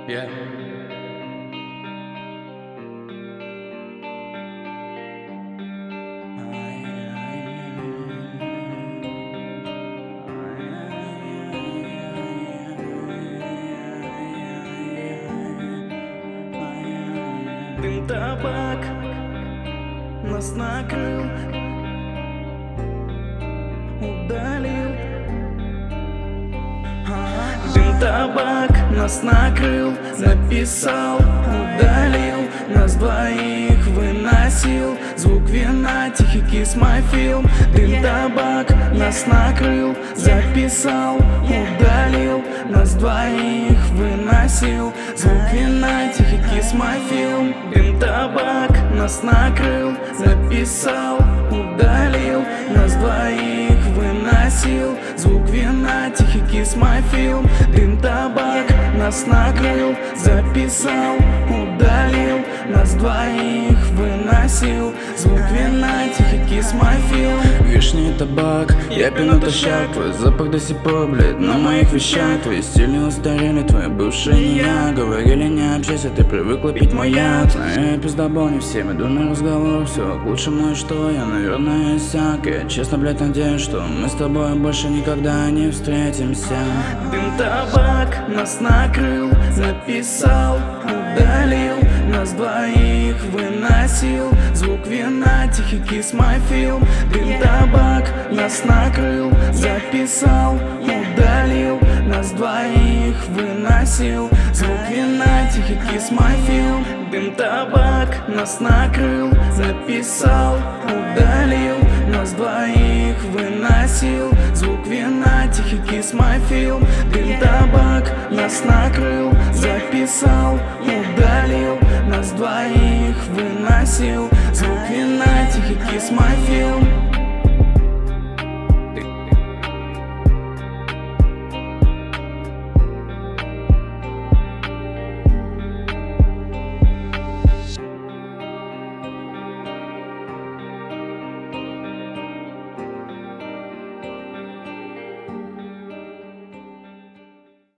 Yeah. Дым, табак нас накрыл, удалил. Дым, табак нас накрыл, написал, удалил. Нас двоих выносил звук вина, тихий kiss my film. Дым, табак нас накрыл, записал, удалил. Нас двоих выносил звук вина, тихий kiss my film. Дым, табак нас накрыл, записал, удалил. Нас двоих выносил звук вина, тихий kiss my film. Дым, табак нас накрыл, записал, удалил. Нас двоих выносил звук вина, тихий kiss my film. Вишня и табак, я пью натощак. Твой запах до сих пор, блядь, на моих вещах. Твои стили устарели, твои бывшие не я. Говорили, не общайся, ты привыкла пить мой яд. Я пиздобол не всем, иду на разговор. Все к лучшему, и что я, наверное, иссяк. Я честно, блядь, надеюсь, что мы с тобой больше никогда не встретимся. Дым, табак нас накрыл, записал, удалил. Нас двоих выносил звук вина, тихий kiss my film. Дым, табак нас накрыл, записал, удалил. Нас двоих выносил звук вина, тихий kiss my film. Дым, табак нас накрыл, записал, удалил. Нас двоих выносил звук вина, тихий kiss my film. Дым, табак нас накрыл, записал, удалил. Нас двоих выносил звук вина, тихий kiss my film.